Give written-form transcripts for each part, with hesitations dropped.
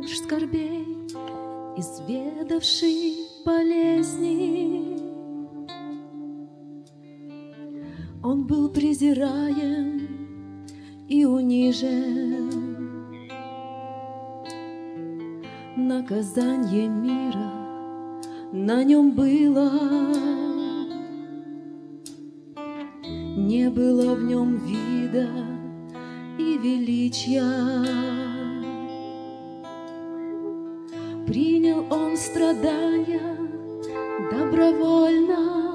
нож скорбей, изведавший болезни. Он был презираем и унижен. Наказание мира на нем было, не было в нем вида и величия. Принял он страдания добровольно,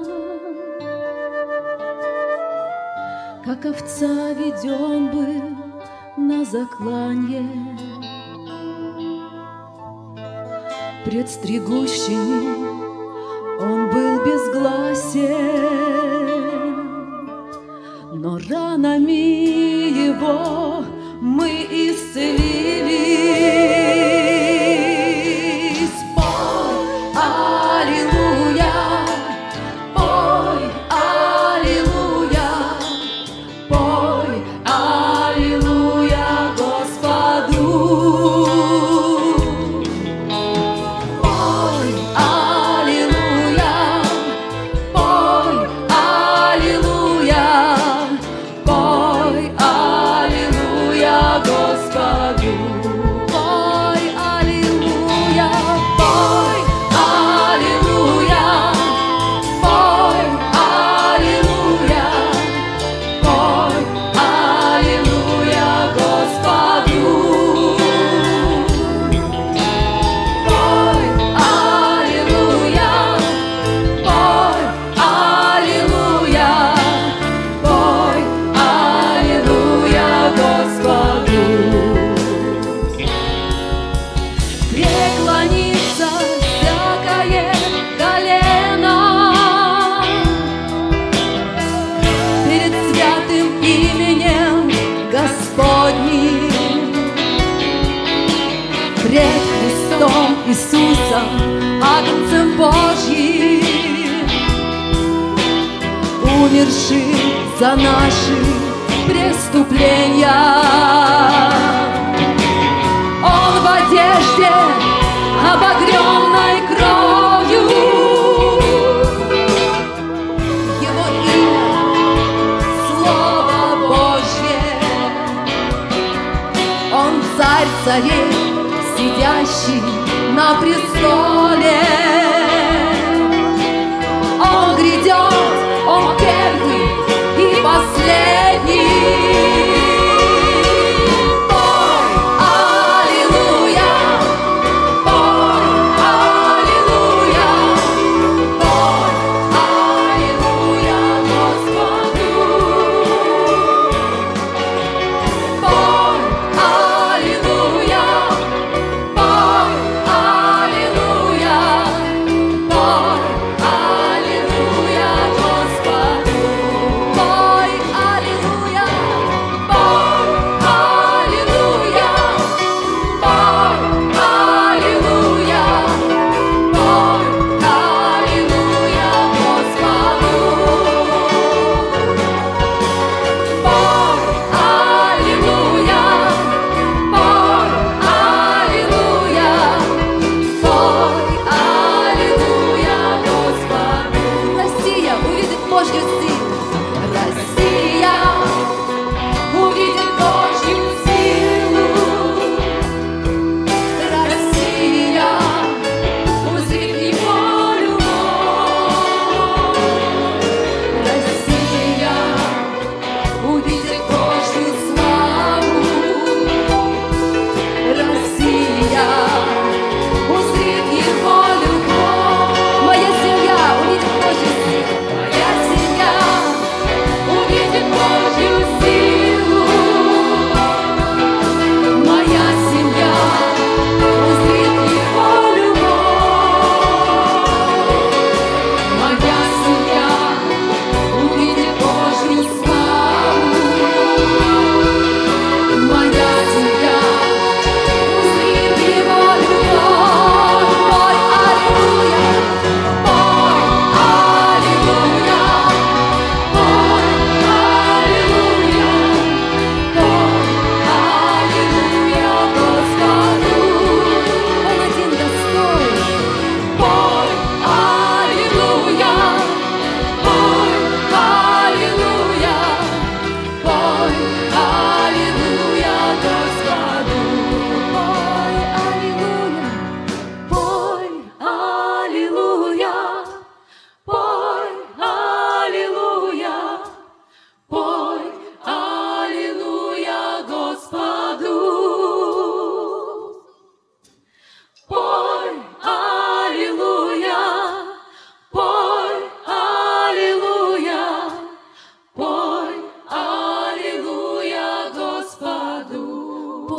как овца веден был на закланье. Пред стригущими он был безгласен, но ранами его мы исцелились. Пой, аллилуйя, пой, аллилуйя, пой, аллилуйя Господу. Пой, аллилуйя, пой, аллилуйя, пой, аллилуйя Господу. Пой, аллилуйя, пой, аллилуйя, пой, аллилуйя, пой, аллилуйя Господу. Пой, аллилуйя, пой, аллилуйя, пой, аллилуйя Господу. Преклонится всякое колено перед святым именем Господним, пред Христом Иисусом, Агнцем Божьим, умершим за наши преступления. Он в одежде, обогренной кровью, Его имя — Слово Божье. Он царь царей, сидящий на престоле. Он грядет, он первый и последний. Пой, аллилуйя, пой, аллилуйя, пой, аллилуйя Господу. Пой, аллилуйя, пой, аллилуйя,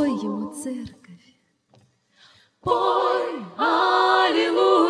Пой ему, церковь. Пой, аллилуйя.